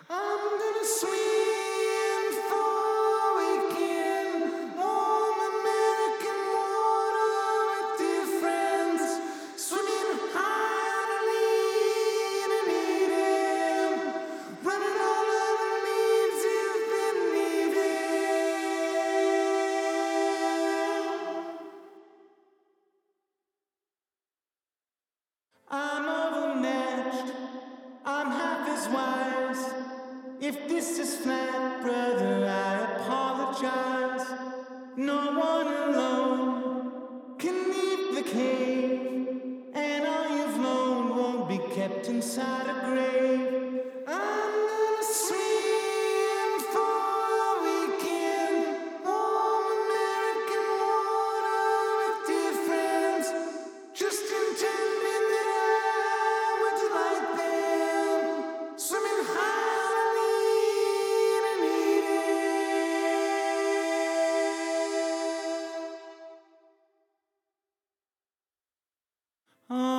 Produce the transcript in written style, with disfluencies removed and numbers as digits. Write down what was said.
I'm gonna swim for a weekend, warm American water with dear friends, swimming hard and lean and eating, running all over means you've been leaving. I'm overmatched, I'm half as wise. If this is flat, brother, I apologize. No one alone can leave the cave, and all you've loaned won't be kept inside a grave. I'm gonna swim for a weekend, warm American water with dear friends, just intending that I would delight them, swimming high and lean and eating.